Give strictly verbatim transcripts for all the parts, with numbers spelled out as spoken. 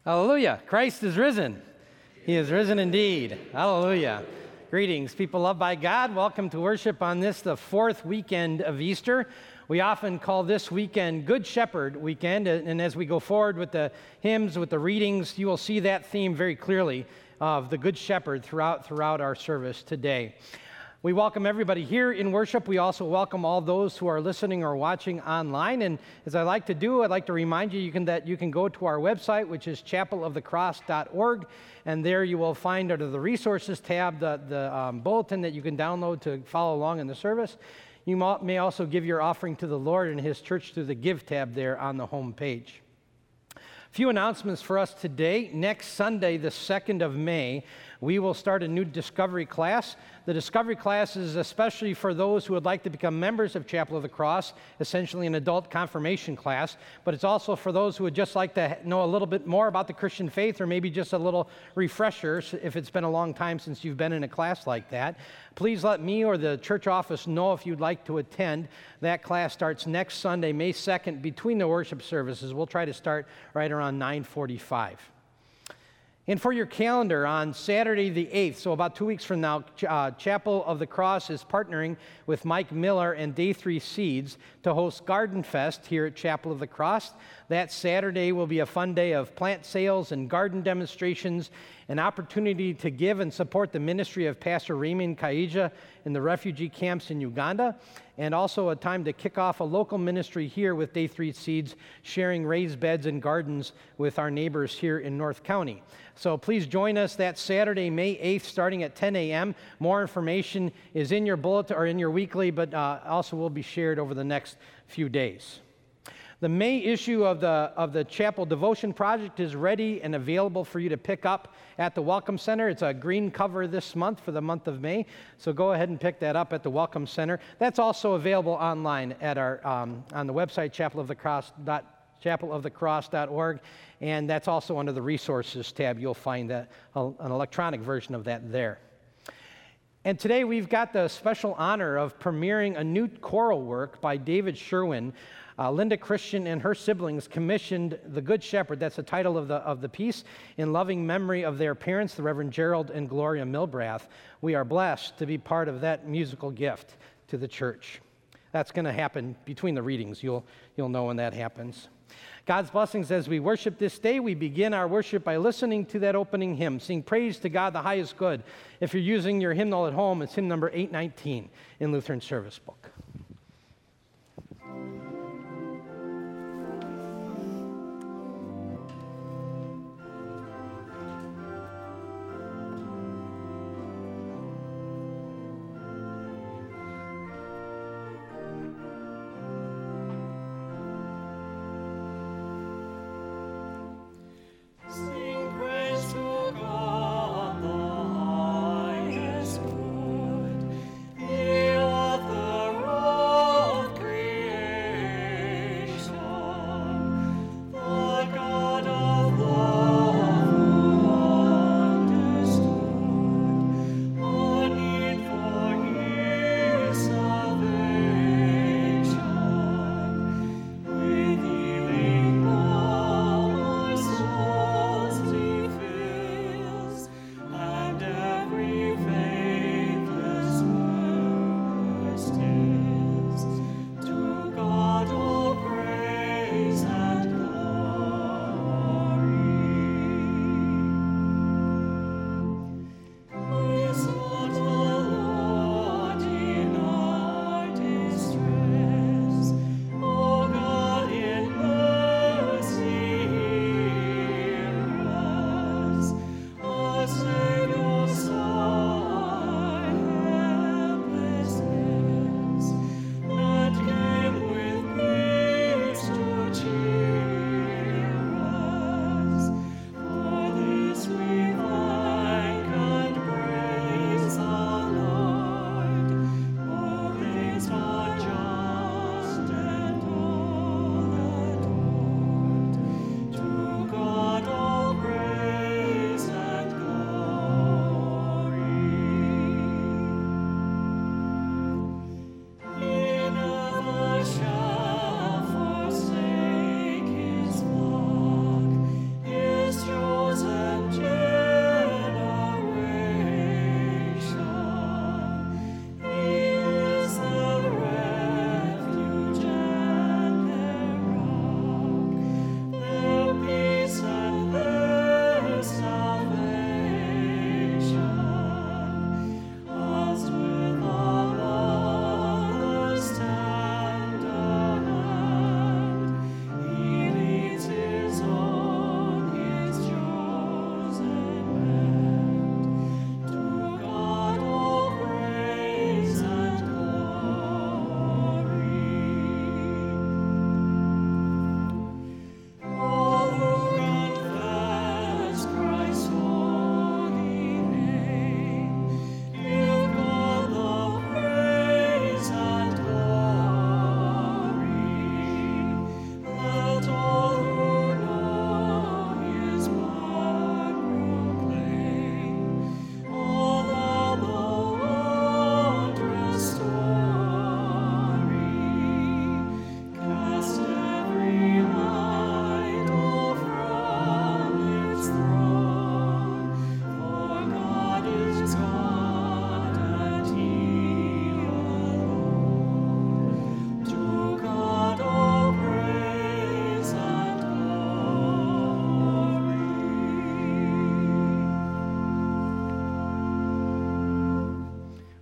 Hallelujah. Christ is risen. He is risen indeed. Hallelujah. Greetings, people loved by God. Welcome to worship on this, the fourth weekend of Easter. We often call this weekend Good Shepherd weekend, and as we go forward with the hymns, with the readings, you will see that theme very clearly of the Good Shepherd throughout, throughout our service today. We welcome everybody here in worship. We also welcome all those who are listening or watching online. And as I like to do, I'd like to remind you, you can, that you can go to our website, which is chapel of the cross dot org, and there you will find under the Resources tab the, the um, bulletin that you can download to follow along in the service. You may also give your offering to the Lord and His church through the Give tab there on the home page. A few announcements for us today. Next Sunday, the second of May, we will start a new Discovery class. The Discovery class is especially for those who would like to become members of Chapel of the Cross, essentially an adult confirmation class, but it's also for those who would just like to know a little bit more about the Christian faith, or maybe just a little refresher if it's been a long time since you've been in a class like that. Please let me or the church office know if you'd like to attend. That class starts next Sunday, May second, between the worship services. We'll try to start right around nine forty-five. And for your calendar, on Saturday the eighth, so about two weeks from now, uh, Chapel of the Cross is partnering with Mike Miller and Day three Seeds to host Garden Fest here at Chapel of the Cross. That Saturday will be a fun day of plant sales and garden demonstrations, an opportunity to give and support the ministry of Pastor Raymond Kaija in the refugee camps in Uganda, and also a time to kick off a local ministry here with Day three Seeds, sharing raised beds and gardens with our neighbors here in North County. So please join us that Saturday, May eighth, starting at ten a.m. More information is in your bulletin or in your weekly, but uh, also will be shared over the next few days. The May issue of the of the Chapel Devotion Project is ready and available for you to pick up at the Welcome Center. It's a green cover this month for the month of May, so go ahead and pick that up at the Welcome Center. That's also available online at our um, on the website chapel of the cross chapel of the cross dot org, and that's also under the Resources tab. You'll find that uh, an electronic version of that there. And today we've got the special honor of premiering a new choral work by David Sherwin. Uh, Linda Christian and her siblings commissioned The Good Shepherd, that's the title of the of the piece, in loving memory of their parents, the Reverend Gerald and Gloria Milbrath. We are blessed to be part of that musical gift to the church. That's going to happen between the readings. You'll, you'll know when that happens. God's blessings as we worship this day. We begin our worship by listening to that opening hymn. Sing praise to God the highest good. If you're using your hymnal at home, it's hymn number eight nineteen in Lutheran Service Book. The author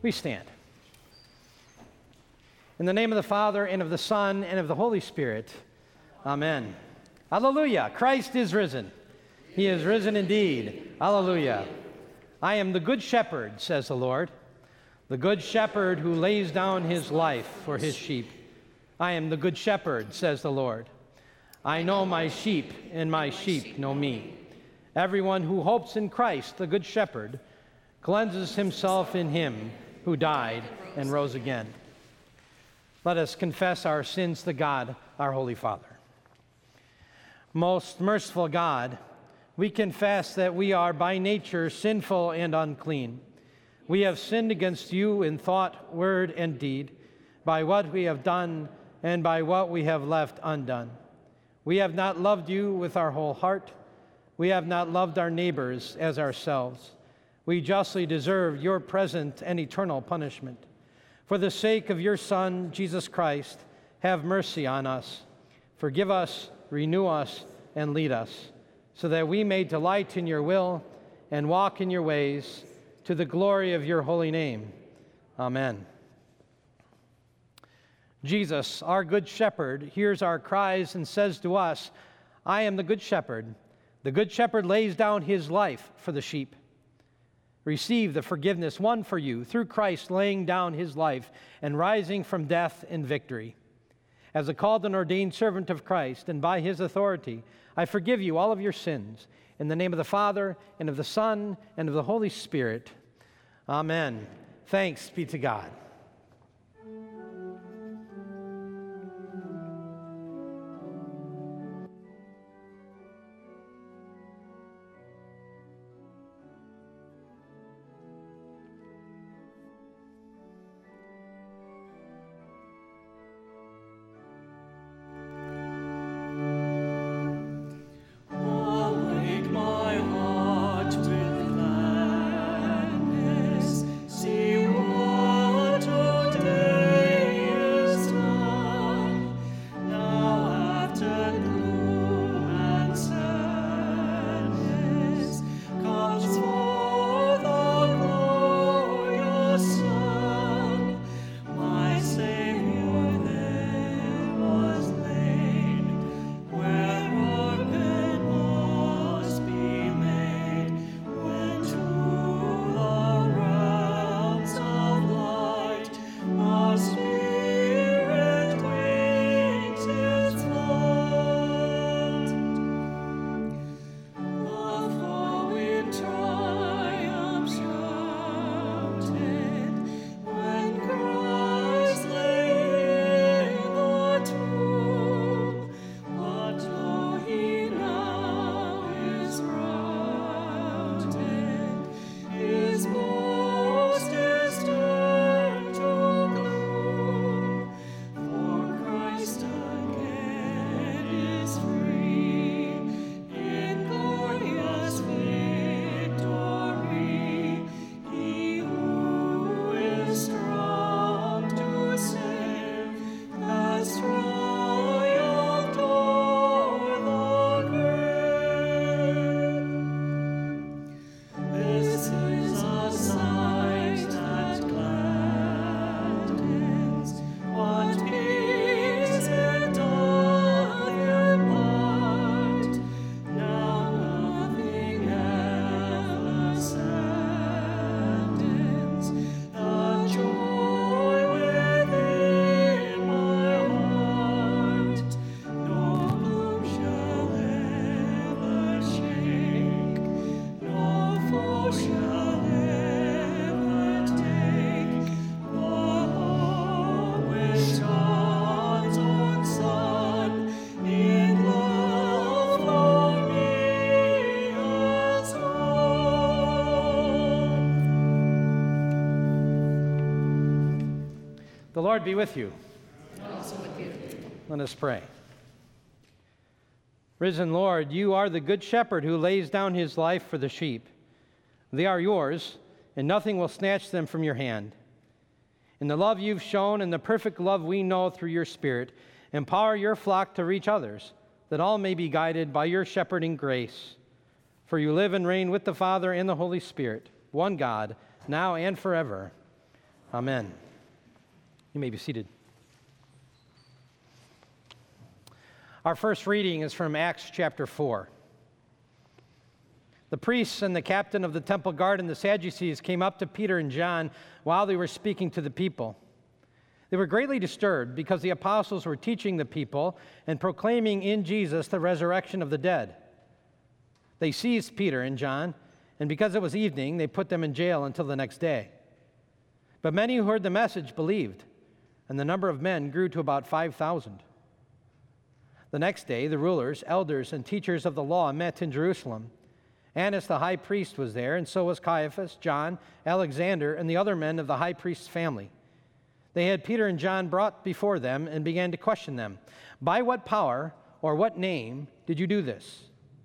We stand. In the name of the Father, and of the Son, and of the Holy Spirit, amen. Hallelujah. Christ is risen. He is risen indeed. Hallelujah. I am the good shepherd, says the Lord, the good shepherd who lays down his life for his sheep. I am the good shepherd, says the Lord. I know my sheep, and my sheep know me. Everyone who hopes in Christ, the good shepherd, cleanses himself in him who died and rose again. Let us confess our sins to God, our Holy Father. Most merciful God, we confess that we are by nature sinful and unclean. We have sinned against you in thought, word, and deed, by what we have done and by what we have left undone. We have not loved you with our whole heart. We have not loved our neighbors as ourselves. We justly deserve your present and eternal punishment. For the sake of your Son, Jesus Christ, have mercy on us. Forgive us, renew us, and lead us, so that we may delight in your will and walk in your ways, to the glory of your holy name. Amen. Jesus, our good shepherd, hears our cries and says to us, I am the good shepherd. The good shepherd lays down his life for the sheep. Receive the forgiveness won for you through Christ laying down his life and rising from death in victory. As a called and ordained servant of Christ, and by his authority, I forgive you all of your sins. In the name of the Father, and of the Son, and of the Holy Spirit. Amen. Thanks be to God. The Lord be with you. And also with you. Let us pray. Risen Lord, you are the good shepherd who lays down his life for the sheep. They are yours, and nothing will snatch them from your hand. In the love you've shown and the perfect love we know through your Spirit, empower your flock to reach others, that all may be guided by your shepherding grace. For you live and reign with the Father and the Holy Spirit, one God, now and forever. Amen. You may be seated. Our first reading is from Acts chapter four. The priests and the captain of the temple guard and the Sadducees came up to Peter and John while they were speaking to the people. They were greatly disturbed because the apostles were teaching the people and proclaiming in Jesus the resurrection of the dead. They seized Peter and John, and because it was evening, they put them in jail until the next day. But many who heard the message believed, and the number of men grew to about five thousand. The next day, the rulers, elders, and teachers of the law met in Jerusalem. Annas the high priest was there, and so was Caiaphas, John, Alexander, and the other men of the high priest's family. They had Peter and John brought before them and began to question them. By what power or what name did you do this?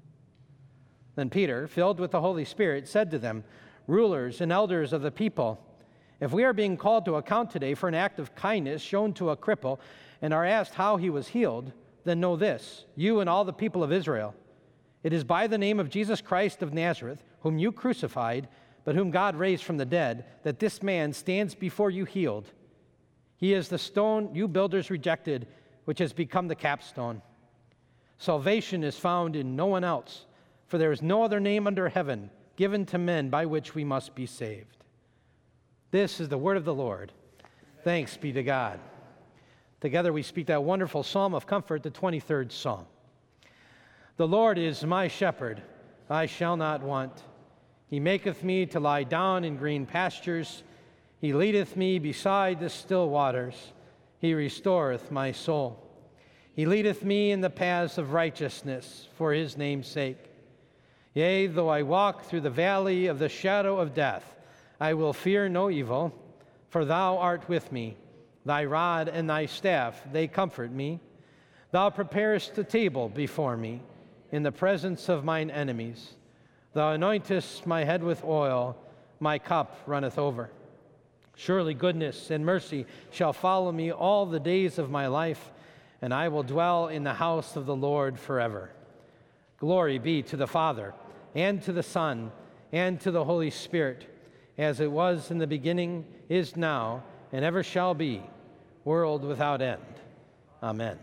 Then Peter, filled with the Holy Spirit, said to them, Rulers and elders of the people, if we are being called to account today for an act of kindness shown to a cripple and are asked how he was healed, then know this, you and all the people of Israel. It is by the name of Jesus Christ of Nazareth, whom you crucified, but whom God raised from the dead, that this man stands before you healed. He is the stone you builders rejected, which has become the capstone. Salvation is found in no one else, for there is no other name under heaven given to men by which we must be saved. This is the word of the Lord. Thanks be to God. Together we speak that wonderful psalm of comfort, the twenty-third Psalm. The Lord is my shepherd, I shall not want. He maketh me to lie down in green pastures. He leadeth me beside the still waters. He restoreth my soul. He leadeth me in the paths of righteousness for his name's sake. Yea, though I walk through the valley of the shadow of death, I will fear no evil, for thou art with me. Thy rod and thy staff, they comfort me. Thou preparest a table before me in the presence of mine enemies. Thou anointest my head with oil, my cup runneth over. Surely goodness and mercy shall follow me all the days of my life, and I will dwell in the house of the Lord forever. Glory be to the Father, and to the Son, and to the Holy Spirit, as it was in the beginning, is now, and ever shall be, world without end. Amen.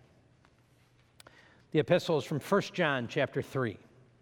The epistle is from First John chapter three.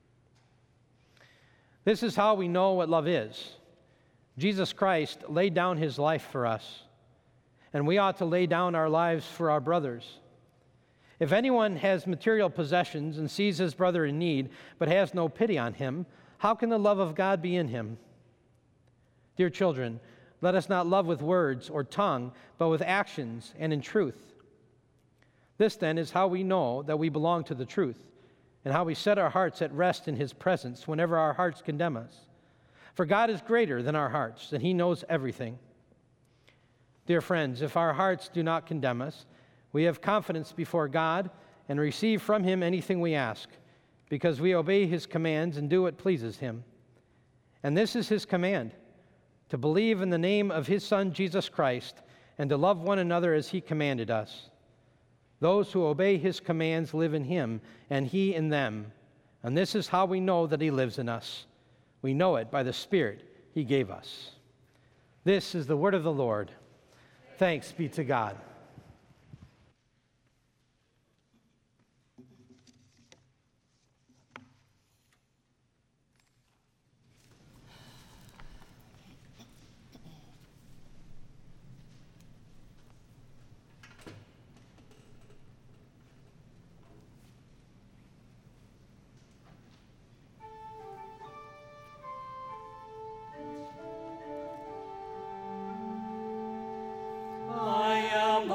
This is how we know what love is. Jesus Christ laid down his life for us, and we ought to lay down our lives for our brothers. If anyone has material possessions and sees his brother in need, but has no pity on him, how can the love of God be in him? Dear children, let us not love with words or tongue, but with actions and in truth. This then is how we know that we belong to the truth, and how we set our hearts at rest in his presence whenever our hearts condemn us. For God is greater than our hearts, and he knows everything. Dear friends, if our hearts do not condemn us, we have confidence before God and receive from him anything we ask, because we obey his commands and do what pleases him. And this is his command, to believe in the name of his Son, Jesus Christ, and to love one another as he commanded us. Those who obey his commands live in him, and he in them. And this is how we know that he lives in us. We know it by the Spirit he gave us. This is the word of the Lord. Thanks be to God. I am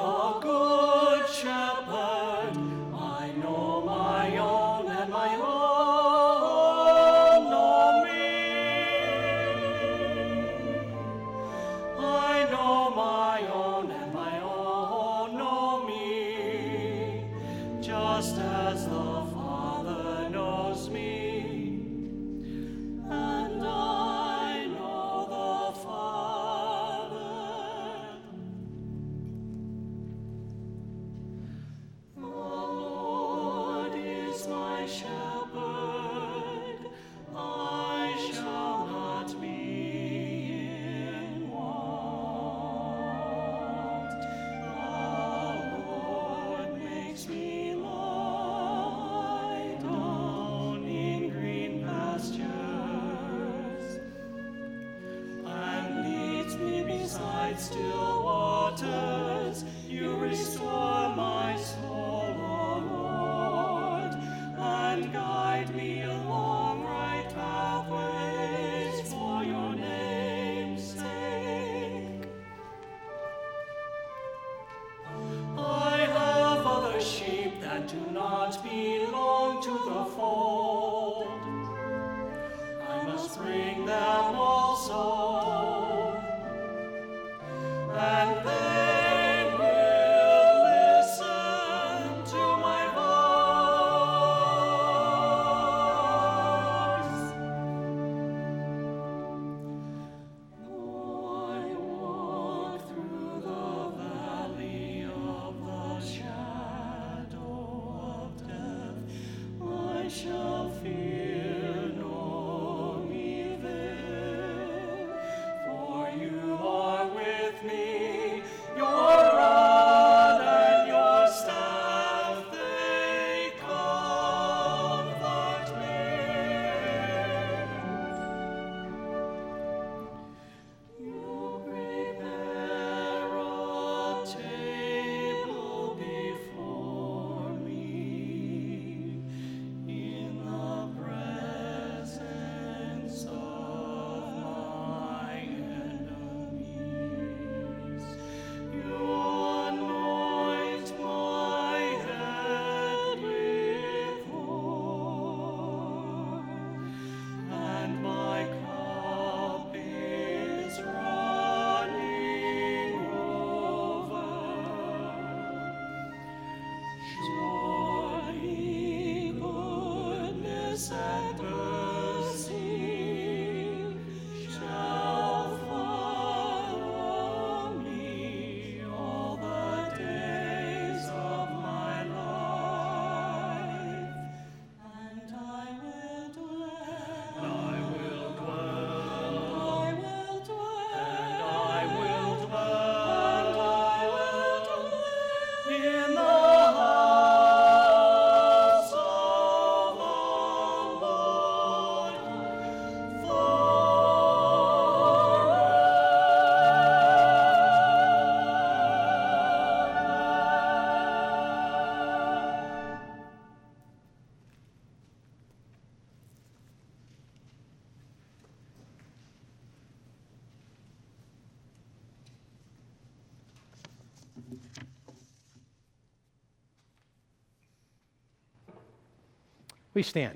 Please stand.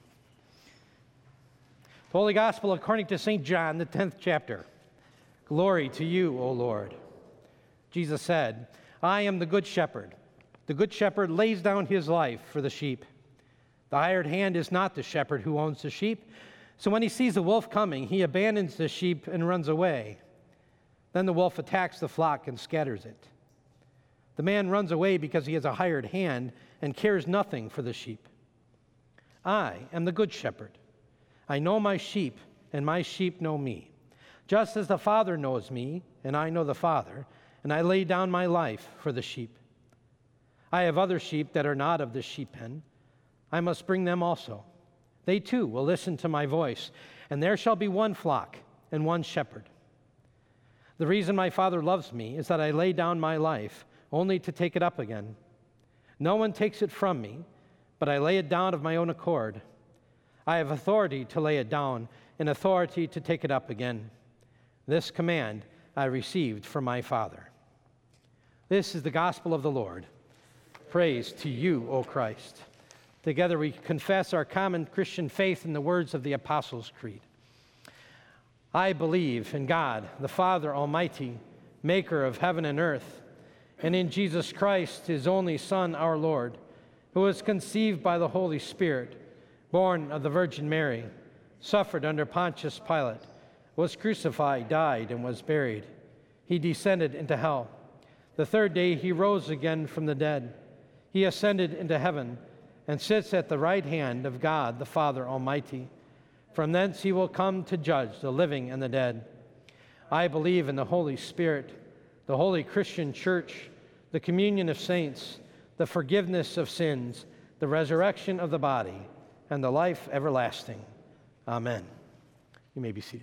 The Holy Gospel according to Saint John, the tenth chapter. Glory to you, O Lord. Jesus said, I am the good shepherd. The good shepherd lays down his life for the sheep. The hired hand is not the shepherd who owns the sheep. So when he sees the wolf coming, he abandons the sheep and runs away. Then the wolf attacks the flock and scatters it. The man runs away because he has a hired hand and cares nothing for the sheep. I am the good shepherd. I know my sheep, and my sheep know me. Just as the Father knows me, and I know the Father, and I lay down my life for the sheep. I have other sheep that are not of this sheep pen. I must bring them also. They too will listen to my voice, and there shall be one flock and one shepherd. The reason my Father loves me is that I lay down my life only to take it up again. No one takes it from me, but I lay it down of my own accord. I have authority to lay it down and authority to take it up again. This command I received from my Father. This is the gospel of the Lord. Praise to you, O Christ. Together we confess our common Christian faith in the words of the Apostles' Creed. I believe in God, the Father Almighty, maker of heaven and earth, and in Jesus Christ, his only Son, our Lord, who was conceived by the Holy Spirit, born of the Virgin Mary, suffered under Pontius Pilate, was crucified, died, and was buried. He descended into hell. The third day he rose again from the dead. He ascended into heaven and sits at the right hand of God, the Father Almighty. From thence he will come to judge the living and the dead. I believe in the Holy Spirit, the holy Christian church, the communion of saints, the forgiveness of sins, the resurrection of the body, and the life everlasting. Amen. You may be seated.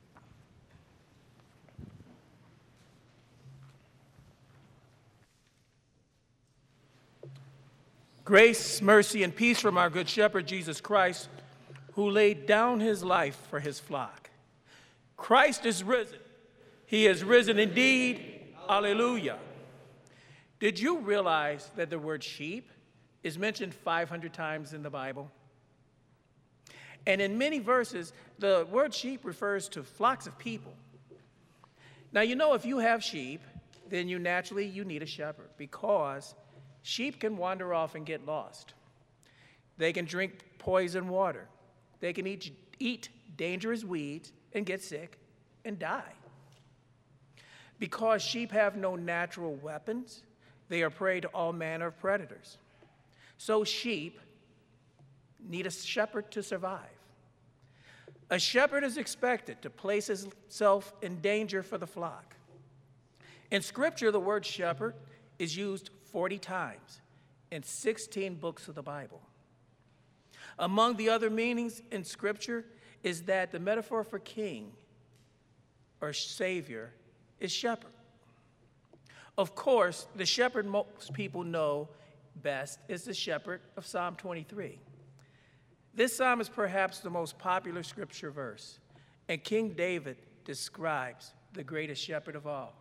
Grace, mercy, and peace from our good shepherd, Jesus Christ, who laid down his life for his flock. Christ is risen. He is risen indeed. Alleluia. Did you realize that the word sheep is mentioned five hundred times in the Bible? And in many verses, the word sheep refers to flocks of people. Now, you know, if you have sheep, then you naturally, you need a shepherd, because sheep can wander off and get lost. They can drink poison water. They can eat, eat dangerous weeds and get sick and die. Because sheep have no natural weapons, they are prey to all manner of predators. So sheep need a shepherd to survive. A shepherd is expected to place himself in danger for the flock. In Scripture, the word shepherd is used forty times in sixteen books of the Bible. Among the other meanings in Scripture is that the metaphor for king or savior is shepherd. Of course, the shepherd most people know best is the shepherd of Psalm twenty-three. This psalm is perhaps the most popular scripture verse, and King David describes the greatest shepherd of all.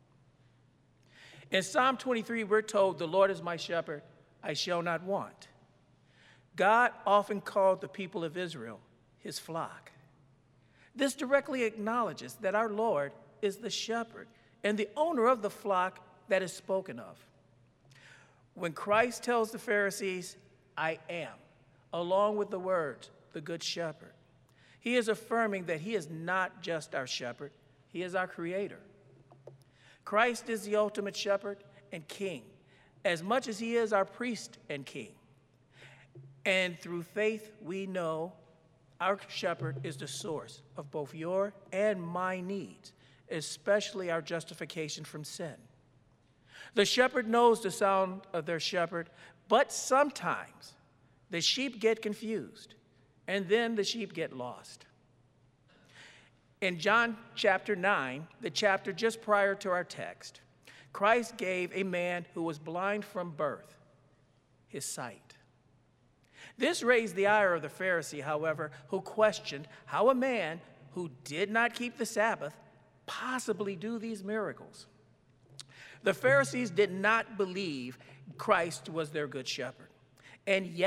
In Psalm twenty-three, we're told, "The Lord is my shepherd, I shall not want." God often called the people of Israel his flock. This directly acknowledges that our Lord is the shepherd and the owner of the flock that is spoken of. When Christ tells the Pharisees, "I am," along with the words, "the good shepherd," he is affirming that he is not just our shepherd, he is our creator. Christ is the ultimate shepherd and king, as much as he is our priest and king. And through faith, we know our shepherd is the source of both your and my needs, especially our justification from sin. The shepherd knows the sound of their shepherd, but sometimes the sheep get confused, and then the sheep get lost. In John chapter nine, the chapter just prior to our text, Christ gave a man who was blind from birth his sight. This raised the ire of the Pharisee, however, who questioned how a man who did not keep the Sabbath possibly do these miracles. The Pharisees did not believe Christ was their good shepherd, and yet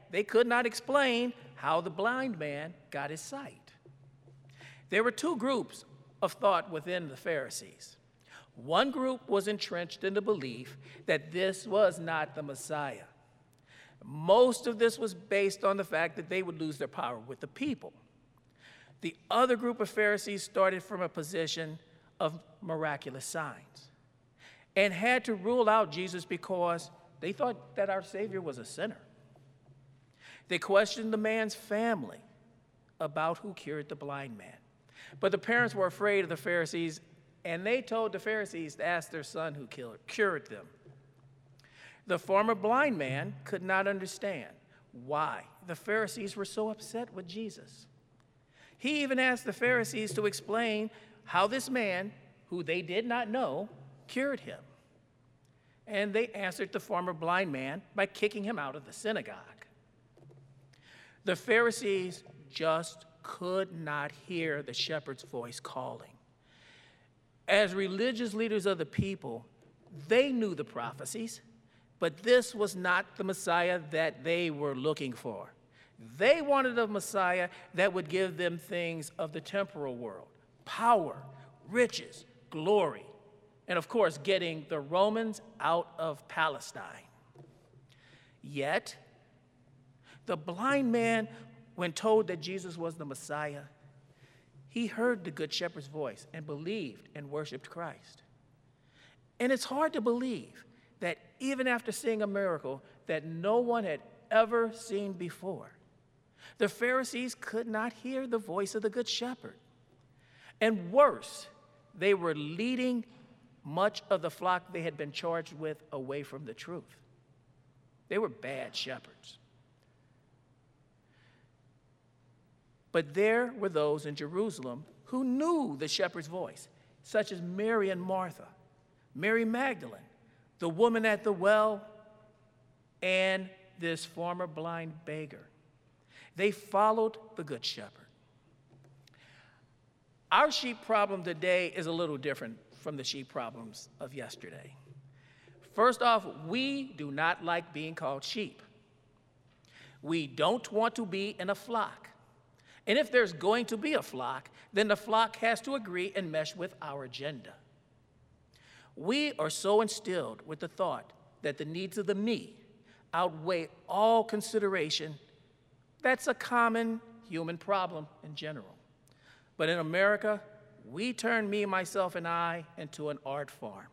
they could not explain how the blind man got his sight. There were two groups of thought within the Pharisees. One group was entrenched in the belief that this was not the Messiah. Most of this was based on the fact that they would lose their power with the people. The other group of Pharisees started from a position of miraculous signs and had to rule out Jesus because they thought that our Savior was a sinner. They questioned the man's family about who cured the blind man. But the parents were afraid of the Pharisees, and they told the Pharisees to ask their son who cured them. The former blind man could not understand why the Pharisees were so upset with Jesus. He even asked the Pharisees to explain how this man, who they did not know, cured him. And they answered the former blind man by kicking him out of the synagogue. The Pharisees just could not hear the shepherd's voice calling. As religious leaders of the people, they knew the prophecies, but this was not the Messiah that they were looking for. They wanted a Messiah that would give them things of the temporal world: power, riches, glory, and of course, getting the Romans out of Palestine. Yet, the blind man, when told that Jesus was the Messiah, he heard the Good Shepherd's voice and believed and worshiped Christ. And it's hard to believe that even after seeing a miracle that no one had ever seen before, the Pharisees could not hear the voice of the Good Shepherd. And worse, they were leading much of the flock they had been charged with away from the truth. They were bad shepherds. But there were those in Jerusalem who knew the shepherd's voice, such as Mary and Martha, Mary Magdalene, the woman at the well, and this former blind beggar. They followed the Good Shepherd. Our sheep problem today is a little different from the sheep problems of yesterday. First off, we do not like being called sheep. We don't want to be in a flock. And if there's going to be a flock, then the flock has to agree and mesh with our agenda. We are so instilled with the thought that the needs of the me outweigh all consideration. That's a common human problem in general. But in America, we turn me, myself, and I into an art farm.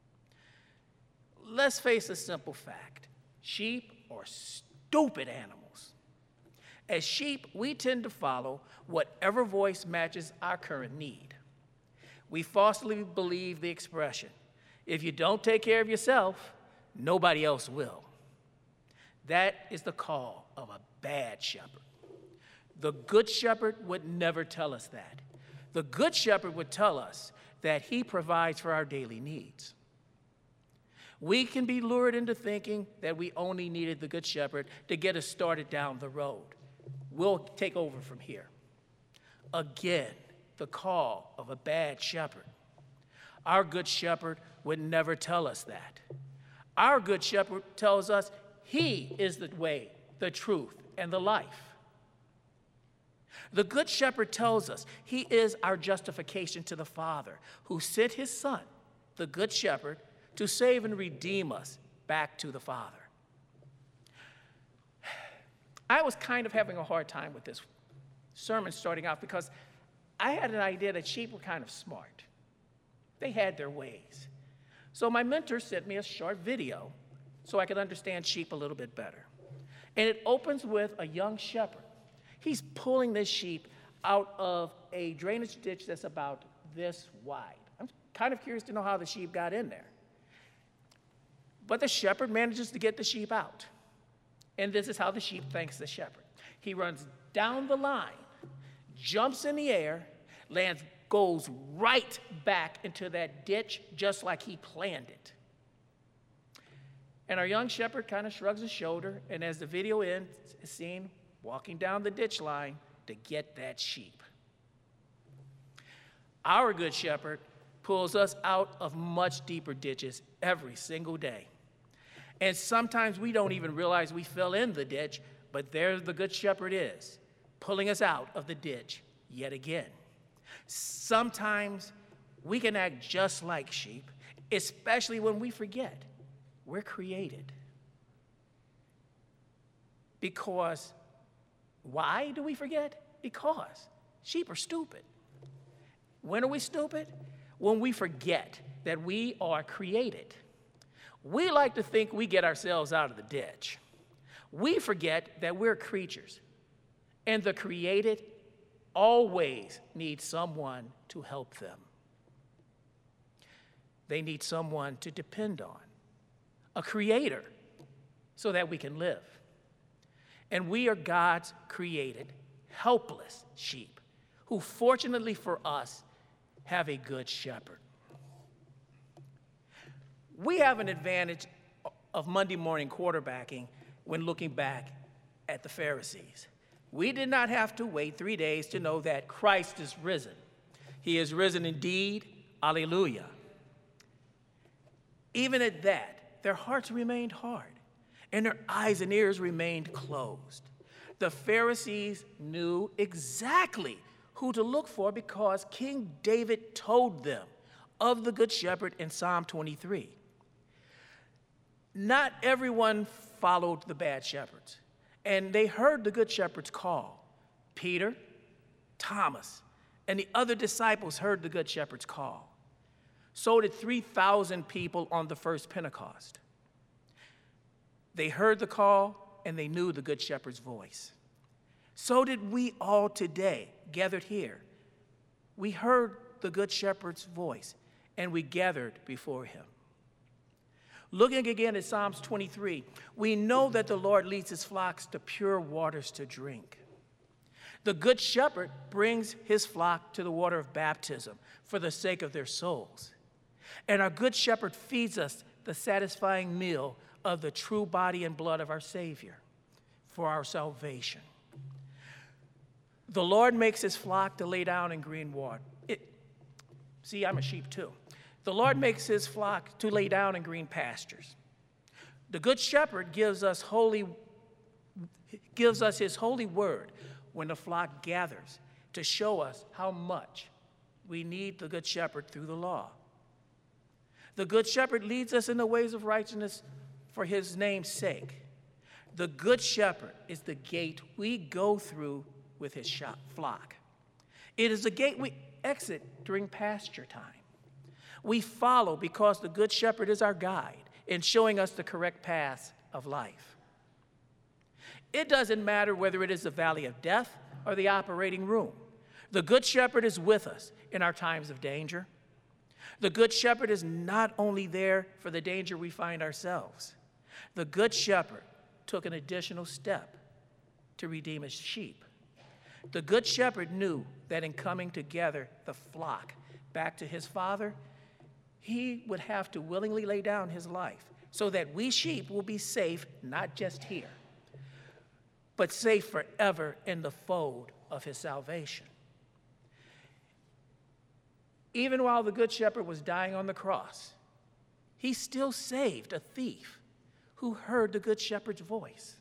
Let's face a simple fact. Sheep are stupid animals. As sheep, we tend to follow whatever voice matches our current need. We falsely believe the expression, if you don't take care of yourself, nobody else will. That is the call of a bad shepherd. The Good Shepherd would never tell us that. The Good Shepherd would tell us that he provides for our daily needs. We can be lured into thinking that we only needed the Good Shepherd to get us started down the road. We'll take over from here. Again, the call of a bad shepherd. Our Good Shepherd would never tell us that. Our Good Shepherd tells us he is the way, the truth, and the life. The Good Shepherd tells us he is our justification to the Father, who sent his Son, the Good Shepherd, to save and redeem us back to the Father. I was kind of having a hard time with this sermon starting out because I had an idea that sheep were kind of smart. They had their ways. So my mentor sent me a short video so I could understand sheep a little bit better. And it opens with a young shepherd. He's pulling this sheep out of a drainage ditch that's about this wide. I'm kind of curious to know how the sheep got in there. But the shepherd manages to get the sheep out. And this is how the sheep thanks the shepherd. He runs down the line, jumps in the air, lands, goes right back into that ditch just like he planned it. And our young shepherd kind of shrugs his shoulder, and as the video ends, is seen walking down the ditch line to get that sheep. Our Good Shepherd pulls us out of much deeper ditches every single day. And sometimes we don't even realize we fell in the ditch But there the Good Shepherd is, pulling us out of the ditch yet again. Sometimes we can act just like sheep, especially when we forget we're created. Because, why do we forget? Because sheep are stupid. When are we stupid? When we forget that we are created. We like to think we get ourselves out of the ditch. We forget that we're creatures, and the created always need someone to help them. They need someone to depend on, a creator, so that we can live. And we are God's created, helpless sheep who, fortunately for us, have a good shepherd. We have an advantage of Monday morning quarterbacking when looking back at the Pharisees. We did not have to wait three days to know that Christ is risen. He is risen indeed. Alleluia. Even at that, their hearts remained hard, and their eyes and ears remained closed. The Pharisees knew exactly who to look for because King David told them of the Good Shepherd in Psalm twenty-three. Not everyone followed the bad shepherds, and they heard the Good Shepherd's call. Peter, Thomas, and the other disciples heard the Good Shepherd's call. So did three thousand people on the first Pentecost. They heard the call, and they knew the Good Shepherd's voice. So did we all today, gathered here. We heard the Good Shepherd's voice, and we gathered before him. Looking again at Psalms twenty-three, we know that the Lord leads his flocks to pure waters to drink. The Good Shepherd brings his flock to the water of baptism for the sake of their souls. And our Good Shepherd feeds us the satisfying meal of the true body and blood of our Savior for our salvation. The Lord makes his flock to lay down in green water. It, see, I'm a sheep too. The Lord makes his flock to lay down in green pastures. The Good Shepherd gives us holy, gives us his holy word when the flock gathers to show us how much we need the Good Shepherd through the law. The Good Shepherd leads us in the ways of righteousness for his name's sake. The Good Shepherd is the gate we go through with his flock. It is the gate we exit during pasture time. We follow because the Good Shepherd is our guide in showing us the correct path of life. It doesn't matter whether it is the valley of death or the operating room. The Good Shepherd is with us in our times of danger. The Good Shepherd is not only there for the danger we find ourselves. The Good Shepherd took an additional step to redeem his sheep. The Good Shepherd knew that in coming together the flock back to his Father, he would have to willingly lay down his life so that we sheep will be safe, not just here, but safe forever in the fold of his salvation. Even while the Good Shepherd was dying on the cross, he still saved a thief who heard the Good Shepherd's voice.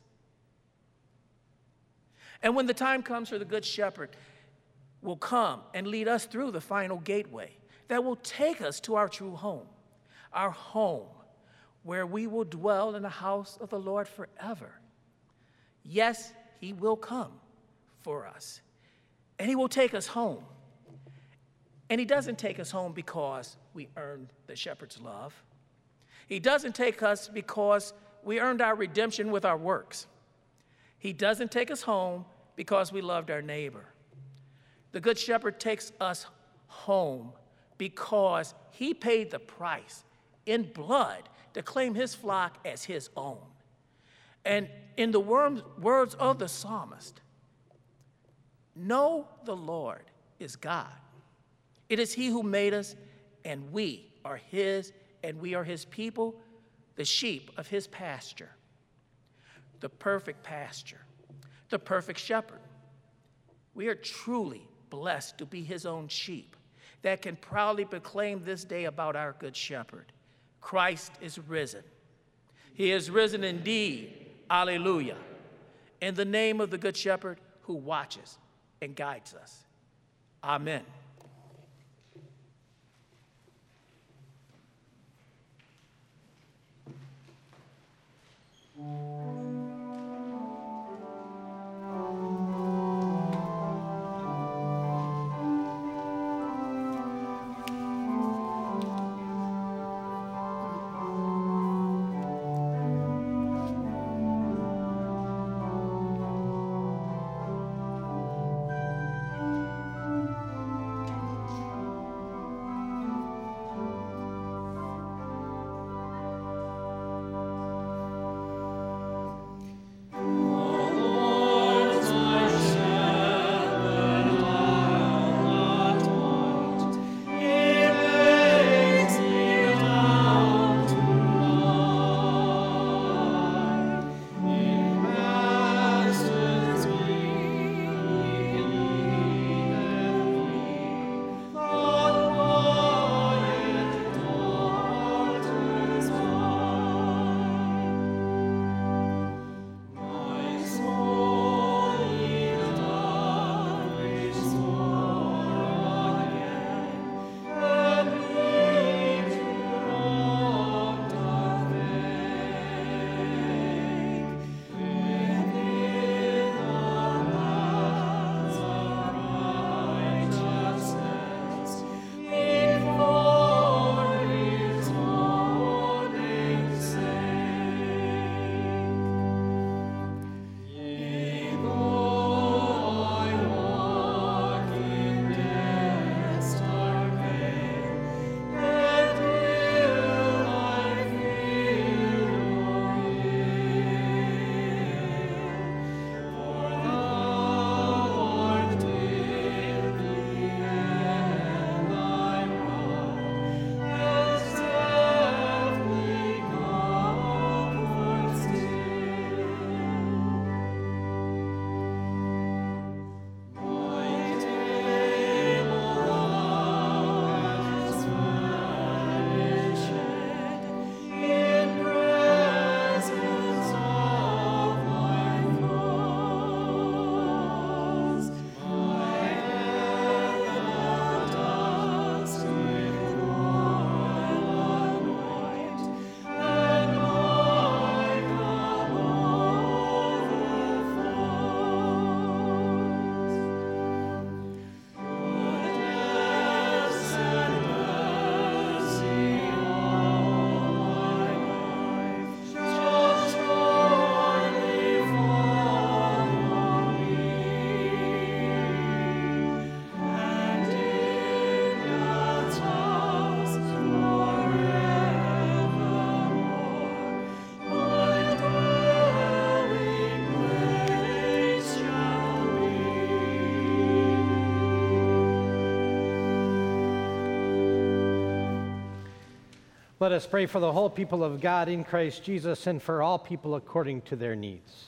And when the time comes for the Good Shepherd will come and lead us through the final gateway that will take us to our true home, our home where we will dwell in the house of the Lord forever. Yes, he will come for us, and he will take us home. And he doesn't take us home because we earned the shepherd's love. He doesn't take us because we earned our redemption with our works. He doesn't take us home because we loved our neighbor. The Good Shepherd takes us home because he paid the price in blood to claim his flock as his own. And in the words of the psalmist, know the Lord is God. It is he who made us, and we are his, and we are his people, the sheep of his pasture. The perfect pasture, the perfect shepherd. We are truly blessed to be his own sheep that can proudly proclaim this day about our Good Shepherd. Christ is risen. He is risen indeed. Alleluia. in the name of the Good Shepherd who watches and guides us. Amen. Let us pray for the whole people of God in Christ Jesus and for all people according to their needs.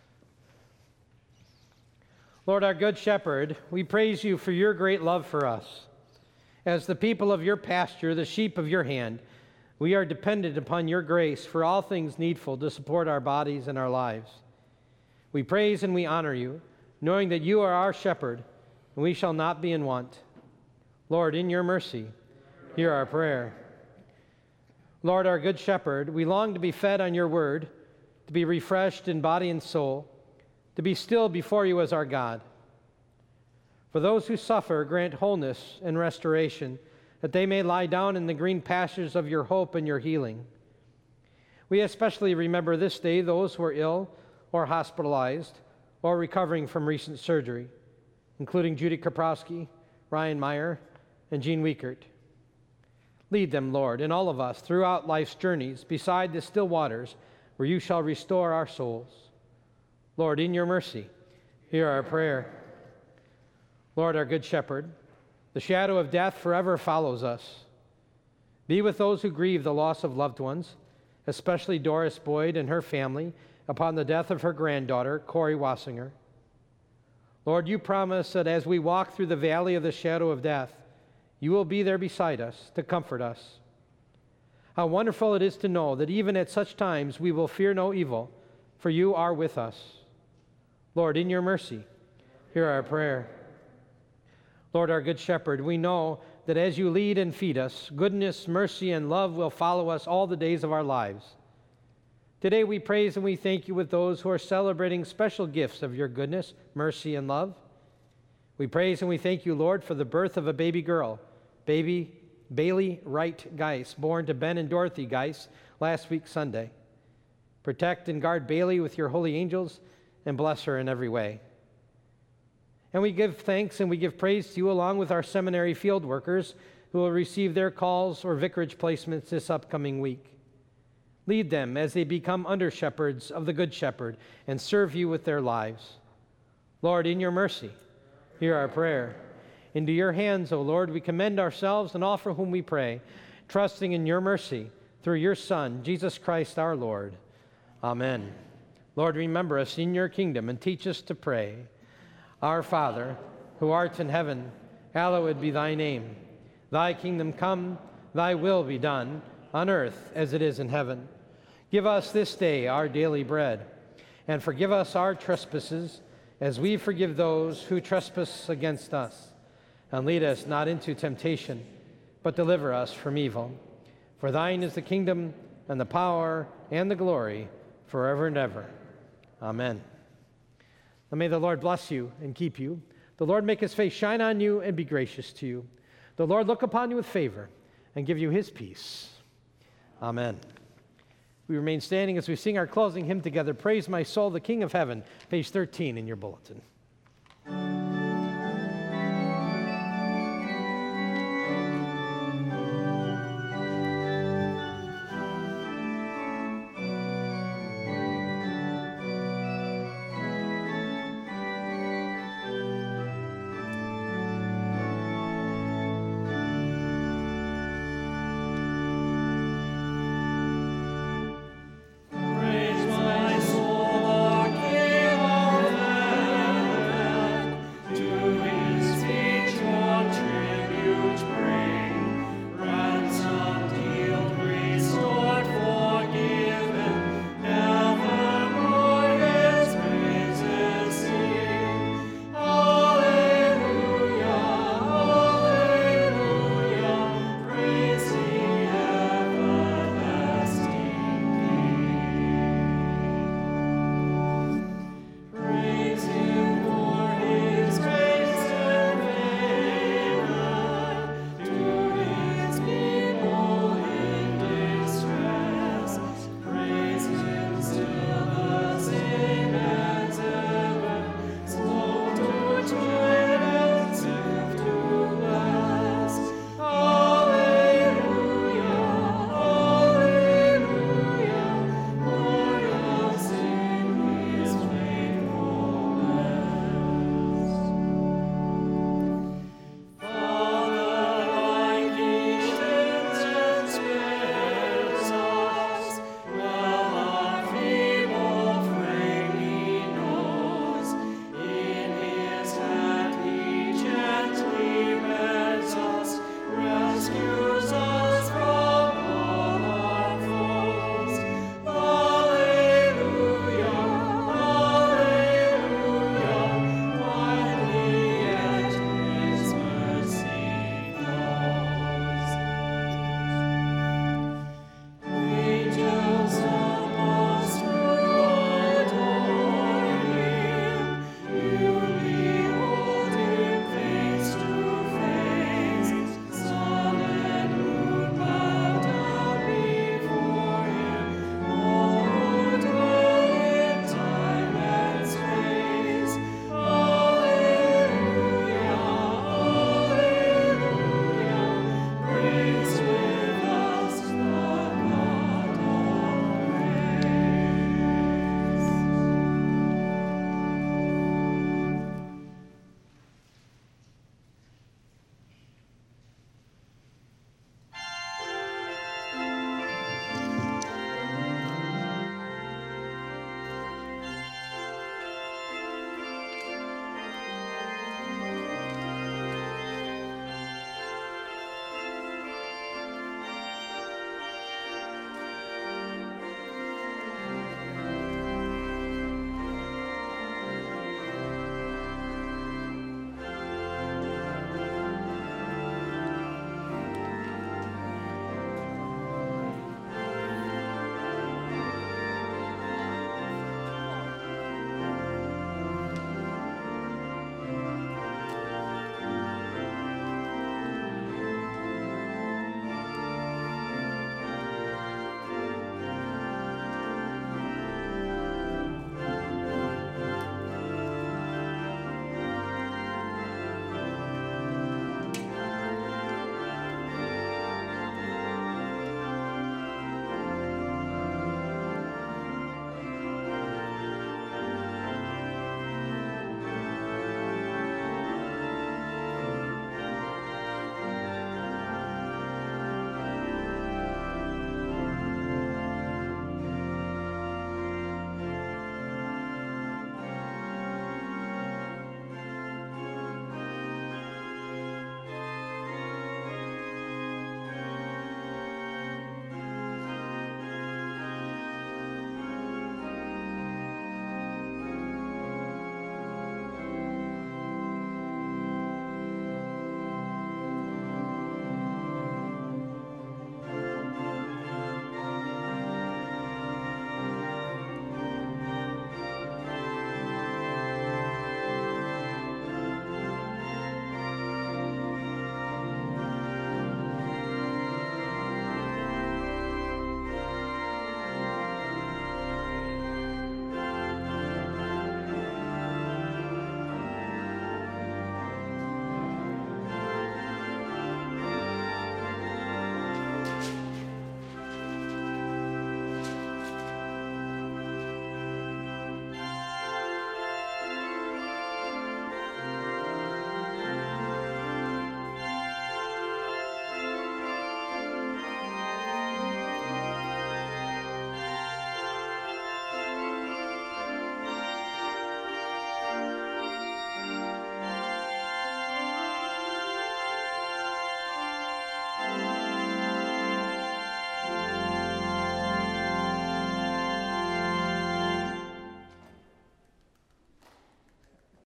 Lord, our good shepherd, we praise you for your great love for us. As the people of your pasture, the sheep of your hand, we are dependent upon your grace for all things needful to support our bodies and our lives. We praise and we honor you, knowing that you are our shepherd, and we shall not be in want. Lord, in your mercy, hear our prayer. Lord, our good shepherd, we long to be fed on your word, to be refreshed in body and soul, to be still before you as our God. For those who suffer, grant wholeness and restoration, that they may lie down in the green pastures of your hope and your healing. We especially remember this day those who are ill or hospitalized or recovering from recent surgery, including Judy Kaprowski, Ryan Meyer, and Jean Wiekert. Lead them, Lord, and all of us throughout life's journeys beside the still waters where you shall restore our souls. Lord, in your mercy, hear our prayer. Lord, our good shepherd, the shadow of death forever follows us. Be with those who grieve the loss of loved ones, especially Doris Boyd and her family upon the death of her granddaughter, Corey Wassinger. Lord, you promise that as we walk through the valley of the shadow of death, you will be there beside us to comfort us. How wonderful it is to know that even at such times we will fear no evil, for you are with us. Lord, in your mercy, hear our prayer. Lord, our good shepherd, we know that as you lead and feed us, goodness, mercy, and love will follow us all the days of our lives. Today we praise and we thank you with those who are celebrating special gifts of your goodness, mercy, and love. We praise and we thank you, Lord, for the birth of a baby girl, baby Bailey Wright Geis, born to Ben and Dorothy Geis last week Sunday. Protect and guard Bailey with your holy angels and bless her in every way. And we give thanks and we give praise to you along with our seminary field workers who will receive their calls or vicarage placements this upcoming week. Lead them as they become under-shepherds of the Good Shepherd and serve you with their lives. Lord, in your mercy, hear our prayer. Into your hands, O Lord, we commend ourselves and all for whom we pray, trusting in your mercy through your Son, Jesus Christ our Lord. Amen. Lord, remember us in your kingdom and teach us to pray. Our Father, who art in heaven, hallowed be thy name. Thy kingdom come, thy will be done, on earth as it is in heaven. Give us this day our daily bread, and forgive us our trespasses, as we forgive those who trespass against us. And lead us not into temptation, but deliver us from evil. For thine is the kingdom, and the power, and the glory, forever and ever. Amen. And may the Lord bless you and keep you. The Lord make his face shine on you and be gracious to you. The Lord look upon you with favor and give you his peace. Amen. We remain standing as we sing our closing hymn together, Praise My Soul, the King of Heaven, page thirteen in your bulletin.